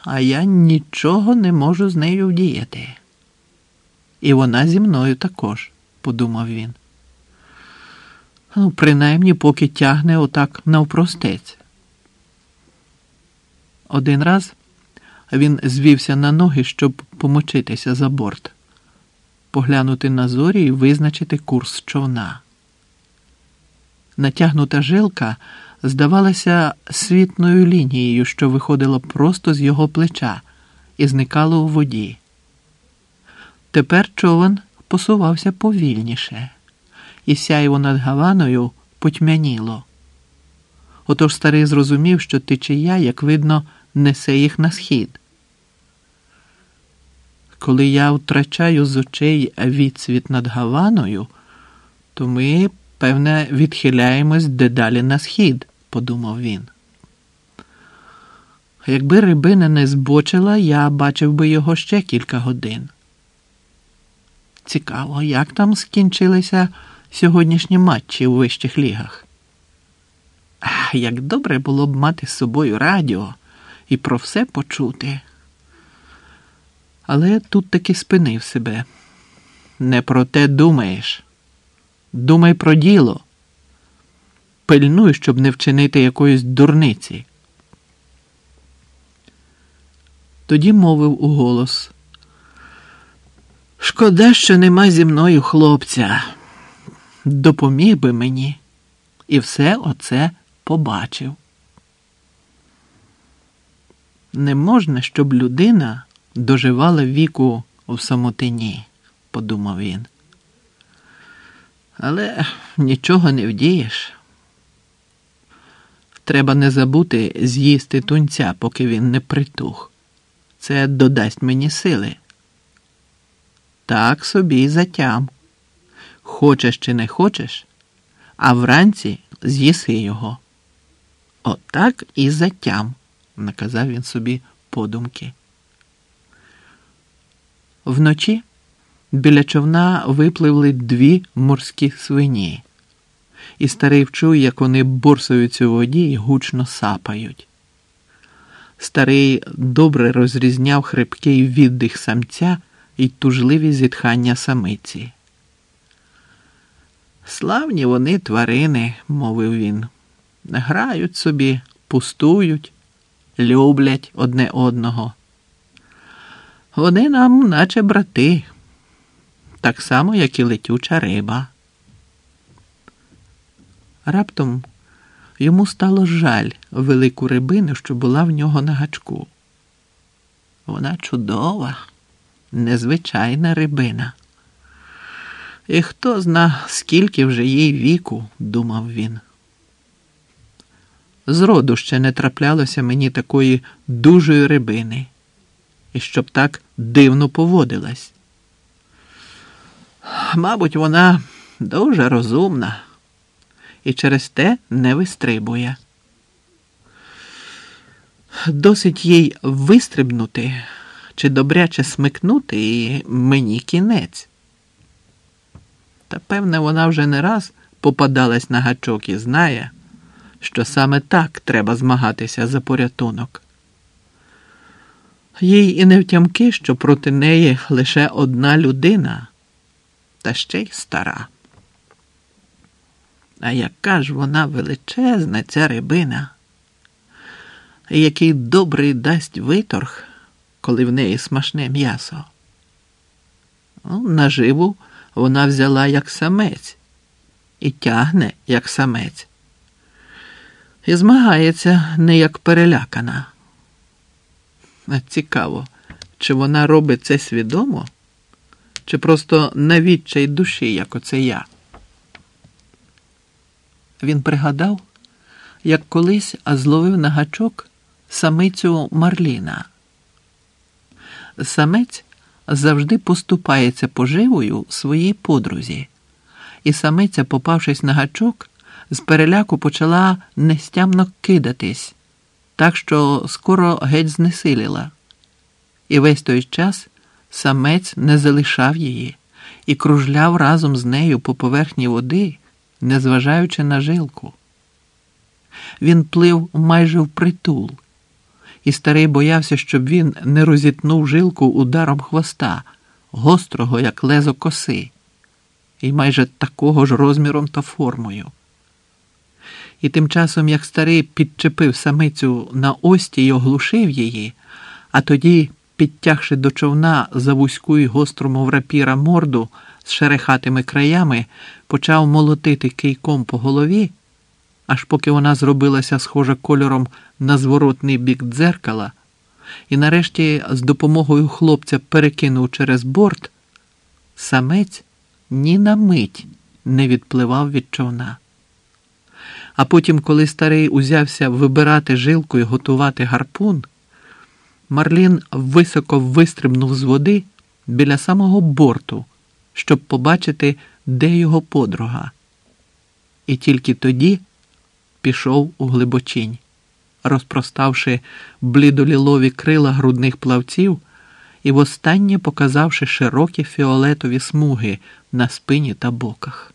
а я нічого не можу з нею вдіяти. І вона зі мною також, подумав він. Ну, принаймні, поки тягне отак навпростець. Один раз він звівся на ноги, щоб помочитися за борт, поглянути на зорі і визначити курс човна. Натягнута жилка здавалася світною лінією, що виходила просто з його плеча і зникала у воді. Тепер човен посувався повільніше, і сяйво над Гаваною потьмяніло. Отож старий зрозумів, що течія, як видно, несе їх на схід. Коли я втрачаю з очей відсвіт над Гаваною, то ми, певне, відхиляємось дедалі на схід, подумав він. Якби рибина не збочила, я бачив би його ще кілька годин. Цікаво, як там скінчилися сьогоднішні матчі у вищих лігах. Як добре було б мати з собою радіо і про все почути. Але тут таки спинив себе. Не про те думаєш. Думай про діло. Пильнуй, щоб не вчинити якоїсь дурниці. Тоді мовив уголос. Шкода, що нема зі мною хлопця. Допоміг би мені. І все оце побачив. Не можна, щоб людина доживала віку в самотині, подумав він. Але нічого не вдієш. Треба не забути з'їсти тунця, поки він не притух. Це додасть мені сили. Так собі й затям. Хочеш чи не хочеш, а вранці з'їси його. Отак і затям, наказав він собі подумки. Вночі біля човна випливли 2 морські свині, і старий вчув, як вони борсуються у воді і гучно сапають. Старий добре розрізняв хрипкий віддих самця і тужливі зітхання самиці. «Славні вони тварини», – мовив він. «Грають собі, пустують, люблять одне одного. Вони нам наче брати, так само, як і летюча риба». Раптом йому стало жаль велику рибину, що була в нього на гачку. Вона чудова, незвичайна рибина. І хто зна, скільки вже їй віку, думав він. Зроду ще не траплялося мені такої дужої рибини, і щоб так дивно поводилась. Мабуть, вона дуже розумна і через те не вистрибує. Досить їй вистрибнути чи добряче смикнути, і мені кінець. Та, певне, вона вже не раз попадалась на гачок і знає, що саме так треба змагатися за порятунок. Їй і не втямки, що проти неї лише одна людина, та ще й стара. А яка ж вона величезна, ця рибина! І який добрий дасть виторг, коли в неї смачне м'ясо. Наживу вона взяла як самець і тягне як самець. І змагається не як перелякана. Цікаво, чи вона робить це свідомо, чи просто на відчай душі, як оце я. Він пригадав, як колись зловив на гачок самицю Марліна. Самець завжди поступається поживою своїй подрузі, і самиця, попавшись на гачок, з переляку почала нестямно кидатись, так що скоро геть знесиліла. І весь той час самець не залишав її і кружляв разом з нею по поверхні води, незважаючи на жилку. Він плив майже впритул, і старий боявся, щоб він не розітнув жилку ударом хвоста, гострого, як лезо коси, і майже такого ж розміром та формою. І тим часом, як старий підчепив самицю на ості й оглушив її, а тоді, підтягши до човна за вузьку й гостру, мов рапіра, морду з шерехатими краями, почав молотити кийком по голові, аж поки вона зробилася схожа кольором на зворотний бік дзеркала, і нарешті з допомогою хлопця перекинув через борт, самець ні на мить не відпливав від човна. А потім, коли старий узявся вибирати жилку і готувати гарпун, Марлін високо вистрибнув з води біля самого борту, щоб побачити, де його подруга. І тільки тоді пішов у глибочинь, розпроставши блідолілові крила грудних плавців і востаннє показавши широкі фіолетові смуги на спині та боках.